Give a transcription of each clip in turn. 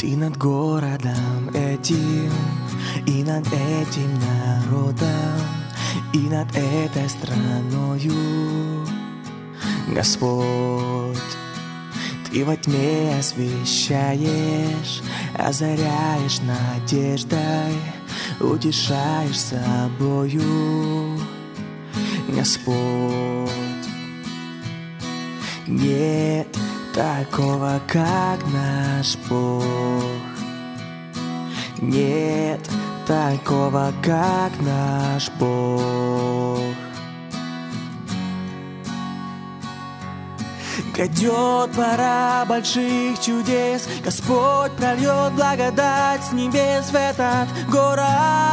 Ты над городом этим, и над этим народом, и над этой страною, Господь. Ты во тьме освещаешь, озаряешь надеждой, утешаешь собою, Господь. Нет такого, как наш Бог. Нет такого, как наш Бог. Грядет пора больших чудес, Господь прольет благодать с небес в этот город.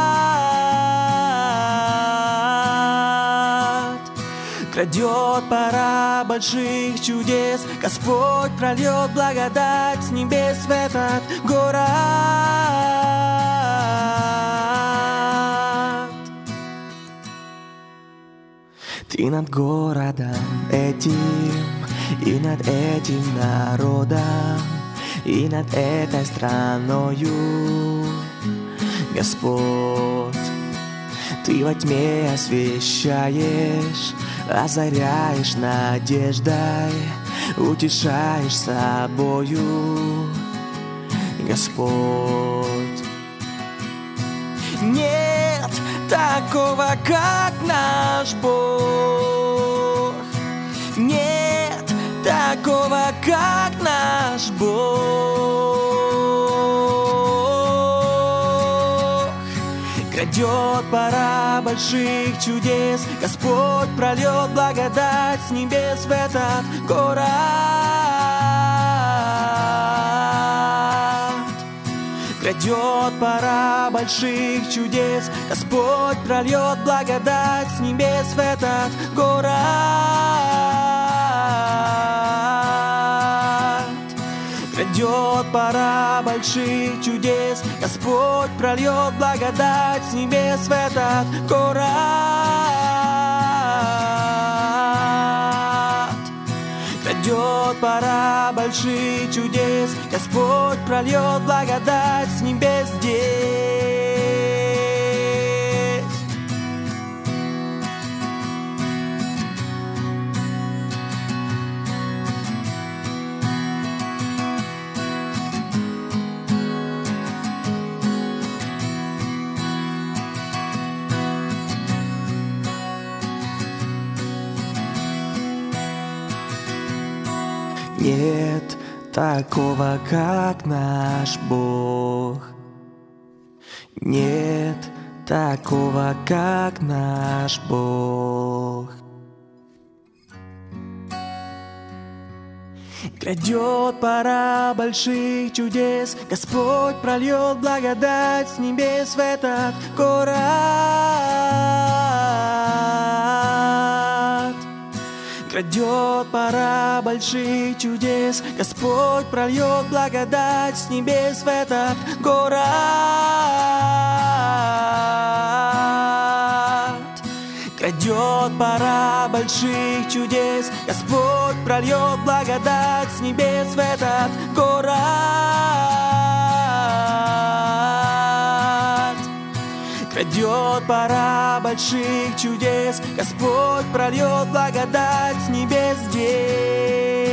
Грядет пора больших чудес, Господь прольет благодать с небес в этот город. Ты над городом этим, и над этим народом, и над этой страною, Господь. Ты во тьме освещаешь, озаряешь надеждой, утешаешь собою, Господь. Нет такого, как наш Бог. Нет такого, как наш Бог. Грядет пора больших чудес, Господь прольет благодать с небес в этот город. Грядет пора больших чудес, Господь прольет благодать с небес в этот город. Грядет пора больших чудес, Господь прольет благодать с небес в этот город. Грядет пора больших чудес, Господь прольет благодать с небес здесь. Нет такого, как наш Бог. Нет такого, как наш Бог. Грядет пора больших чудес, Господь прольет благодать с небес в этот город. Грядет пора больших чудес, Господь прольет благодать с небес в этот город. Грядет пора больших чудес, Господь прольет благодать с небес в этот город. Грядет пора больших чудес, Господь прольет благодать с небес здесь.